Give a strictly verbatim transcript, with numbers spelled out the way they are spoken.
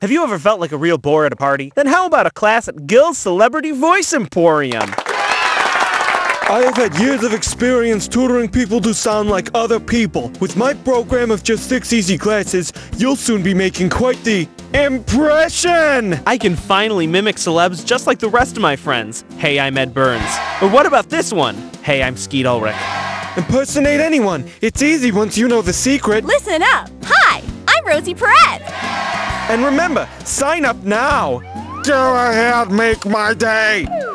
Have you ever felt like a real bore at a party? Then how about a class at Gil's Celebrity Voice Emporium? I have had years of experience tutoring people to sound like other people. With my program of just six easy classes, you'll soon be making quite the impression! I can finally mimic celebs just like the rest of my friends. Hey, I'm Ed Burns. Or what about this one? Hey, I'm Skeet Ulrich. Impersonate anyone. It's easy once you know the secret. Listen up. Hi, I'm Rosie Perez. And remember, sign up now. Go ahead, make my day.